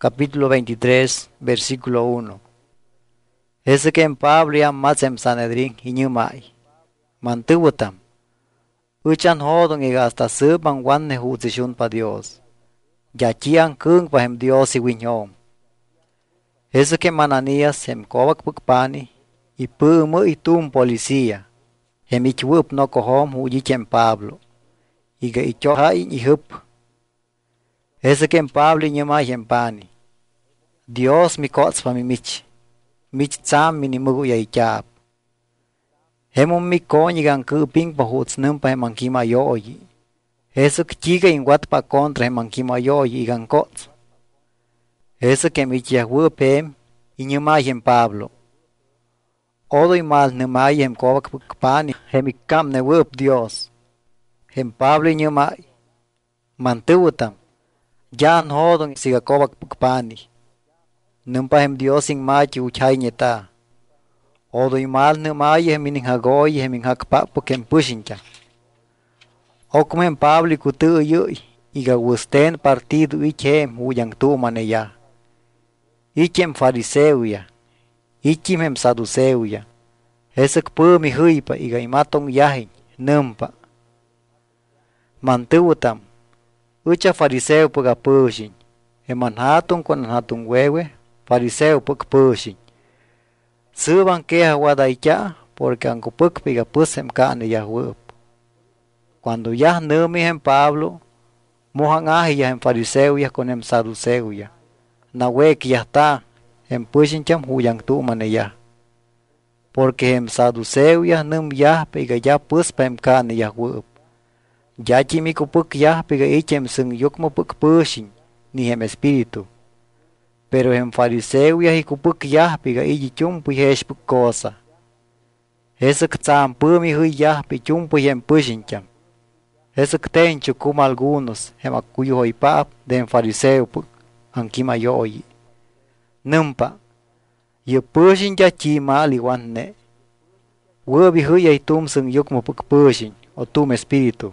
capítulo 23, versículo 1. Ese que en Pablo ya más en Sanedrín y Ñumay. Mantuvutam. Uchan hodon y hasta sepan guanne juzichun pa Dios. Ya chian kung pa hem Dios y wiñom. Ese que Mananías hem kovak pukpani y pumu y tum policía. Hem ichwup no kohom hujichem Pablo. Y que ichoha y hup. Ese que en Pablo y Ñumay hem pani. Dios mi kots pa mi mich. Mich tsam mi ni mugu ya ichap. Hemum mi koñigan ku ping pa huts num pa hemankima yoyi. Eso que chiga in wat pa contra hemankima yoyi igan kots. Eso que mi chiahwup hem y Ñumay hem Pablo. Odo y mal Ñumay hem kovak pukpani hem ikam ne wup Dios. Hem Pablo y Ñumay. Mantuvutam. Jan hodon siga kovak pukpani. Numpa hem Dios in machi uchay nyeta. Odo y mal Ñumay hem in hagoy hem in hakpapo kem pushincha. Okum hem Pablo y kutu yuy. Iga wusten partido ichem huyang tu maneya. Ichem fariseuya. Ichem hem saduceuya. Esek pumi huypa iga imatong yahin. Numpa. Mantuvutam. Ucha fariseu puga pushin. Heman hatun kon hatun wewe. Fariseu puk pushin. Suban queja wadaicha porque anco puk piga pusem kane yahwup. Cuando ya numi hem Pablo, mohan ahi ya hem fariseu ya con hem saduceu ya. Na weki ya está, hem pushin cham huyang tu mane ya. Porque hem saduceu ya num ya piga ya pus pa hem kane yahwup. Ya chimiku puk ya piga ichem sung yukmo puk pushin, ni hem espíritu. Pero hem fariseu ya hikupuk yahpi ga iji chumpu heshpuk cosa. Esek tsam pumi hui yahpi chumpu hem pushincham. Esek tenchu kum algunos hem akuyu hoipap de hem fariseu puk ankima yoyi. Numpa. Ye pushin ya chi mali wanne. Wubi hui ay tum sung yukmo puk pushin o tum espíritu.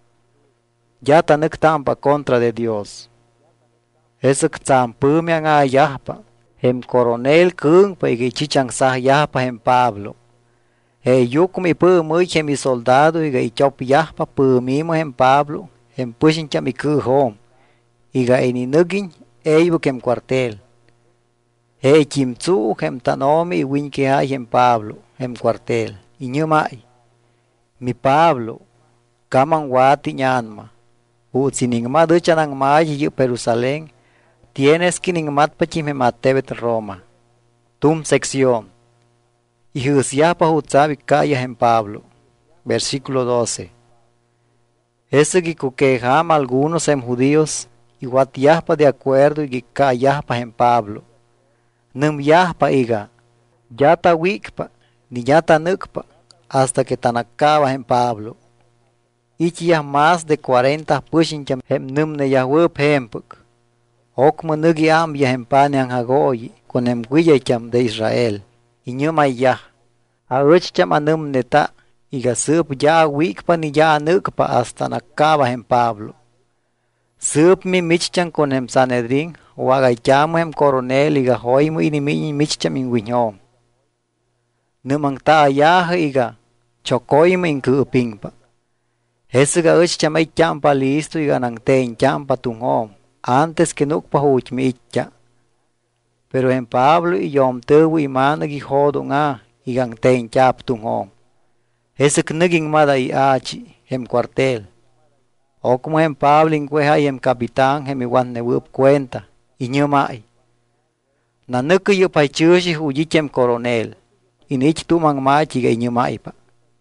Ya tanek tampa contra de Dios. Eso que tzampumi ang ayahpa, hem coronel kung pa igichichang sah yahpa hem Pablo. Yukumi pumuy hem soldado iga ichop yahpa pumimo hem Pablo, hem pushin cham ikuhom, iga ininugin eibuk hem cuartel. Chimtsu hem tanomi iwinkehay hem Pablo, hem cuartel. Inyumay, mi Pablo, kamang wati nyanma, utsiningma duchanang mayi yu Jerusalén, tienes que ningmat pachim hematebet Roma. Tum sección. Y Jusiapa Jutsabi Kaya en Pablo. Versículo 12. Ese que quejama algunos en judíos y guatiaspa de acuerdo y que cayaspa en Pablo. Num yaspa iga. Yata wikpa ni yata nukpa hasta que tanacaba en Pablo. Ichia más de 40 pushincham hem numne yahwup hempuk. Okma nugi am ya hempane ang hagoyi con hem guiyacham de Israel. Inyumay ya. A uchcham anum neta. Iga sup ya wikpa ni ya nukpa hasta nakaba hem Pablo. Sup mi michcham con hem Sanedrin. Wagaycham hem coronel iga hoymu inimi michcham in wiñom. Numang ta ya iga chokoymu in kuupingpa. Hesuga uchcham ay champa listo iga nang tein champa tunghom. Antes que nukpa huchmi itcha. Pero en Pablo y yom tewu imana gi hodo nga igang tein chap tunghom. Esek naging mada i achi hem cuartel. O como en Pablo ingweha hem capitán hem iwan ne wup cuenta. Inyumay. Na nuku yu pay chushi hujichem coronel. Inich tumang machi ga inyumay pa.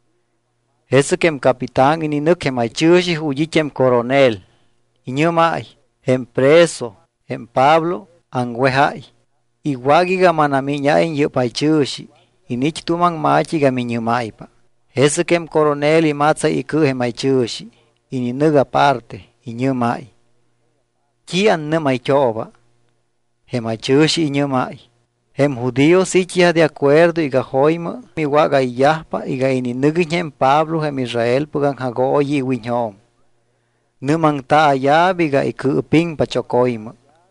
Esek hem capitán ininuk hem ay chushi hujichem coronel. Inyumay. Hem preso, hem Pablo, angwehai. Iguagiga manamiña en yupay chushi. Inich tumang machi ga minyumaipa. Ese kem coronel y matza iku hem ay chushi. Ininuga parte, inyumai. Kian numay choba. Hem ay chushi inyumai. Hem judíos ichia de acuerdo iga hoima. Iguaga iyahpa iga ininugin hem Pablo hem Israel pugang hagoyi wiñhom. Numang ta ayabiga ikuping pachokoima.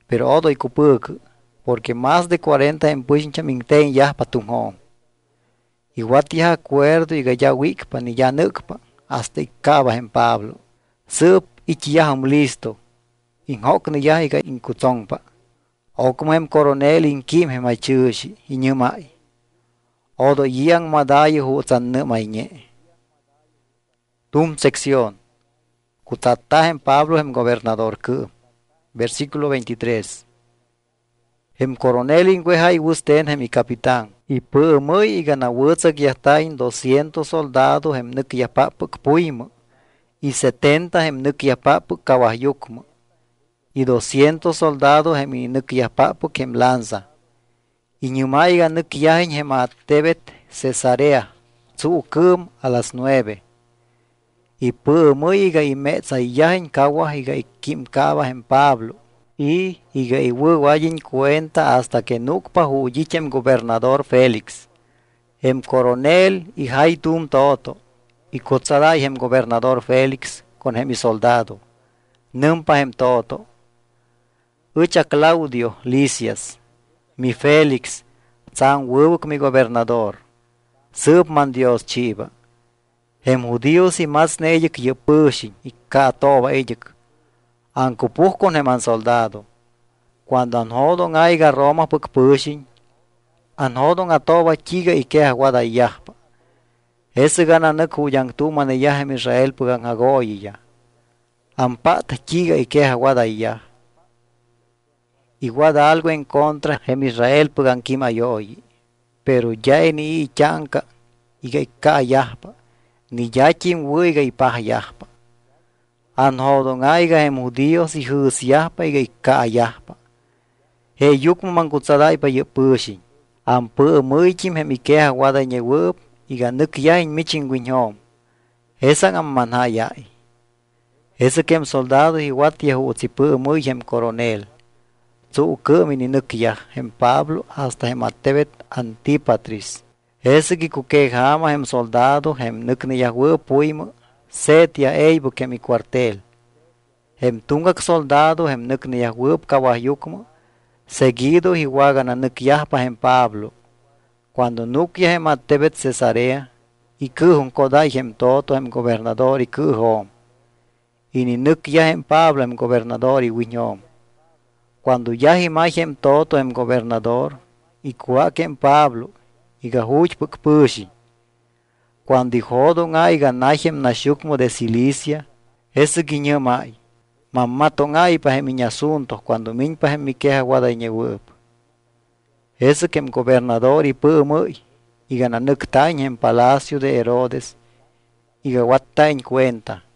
pero odo y cupuk, porque más de 40 en puchincha minten ya patunhom. Y ya acuerdo y ya wikpa ni ya nukpa, hasta ikaba en Pablo. Sup ichiyahum listo, in hok ni ya iga in kutongpa. Okum hem coronel in kim hem achushi, in yumai. Odo yang madayo hutan nemaiñe. Tum sección. Kutata hem Pablo hem gobernador ku. Versículo 23. Hem coronel in guehai wusten hem y capitán. Y pu muy y ganawutsak yahtain 200 soldados hem nuk yapapuk puima. Y 70 hem nuk yapapuk kawahyukma. Y 200 soldados hem nuk yapapuk hem lanza. Y nyumaiga nuk yahin hem a Tebet Cesarea. Tsukum a las 9. Y pu muy iga y metza y yahin kawah iga y kim kaba hem Pablo. Y iga iwayin cuenta hasta que nukpa huyichem gobernador Félix, hem coronel y haitum toto, y kotzaday hem gobernador Félix con hem soldado, numpa hem toto. Ucha Claudio Licias, mi Félix, tzan wubuk mi gobernador, subman Dios chiva, hem judíos y más neyek yepushin y katoba eyek. Ancupuj con heman soldado. Cuando anhodon aiga Roma puk pushin, anhodon atoba chiga y que aguada yahpa. Ese gana nuk huyang tu mane yahem Israel pugan agoyi ya. Ampat chiga y que aguada yah. Iguada algo en contra hem Israel pugan kima yoyi. Pero ya ni chanka y ka yahpa. Ni ya chim wuiga y pah yahpa. Anhodon aiga hem judíos y hus yahpa y ka yahpa. He yukma mangutsaday pa yupushin. Ampu muichim hem ikeha wada nyewup y ganuk yahin michin guiñom. Esan am manhayay. Ese kem soldado y wat yahu utzipu muy hem coronel. Tsu kumini nuk yah hem Pablo hasta hem Atebet Antipatris. Ese ki kukehama hem soldado hem nuk ni yahu puima. Set ya eibu que mi cuartel. Hem tungak soldado hem nuk ni yahup kawahyukma. Seguido hiwagan nuk yahpa hem Pablo. Cuando nuk ya hem Atebet Cesarea. Y kuhun koday hem toto hem gobernador y kuhom. Y ni nuk ya hem Pablo hem gobernador y wiñom. Cuando ya himay hem toto hem gobernador. Y kuak hem Pablo. Y gahuch puk pushi. Cuando hodon ay ganayem nashukmo de Cilicia, ese guiñamay, mamaton ay pa hem asuntos cuando min pa hem mi queja guadañewup. Ese que gobernador y pumuy, y gananuk tañ en palacio de Herodes, y gawatain cuenta.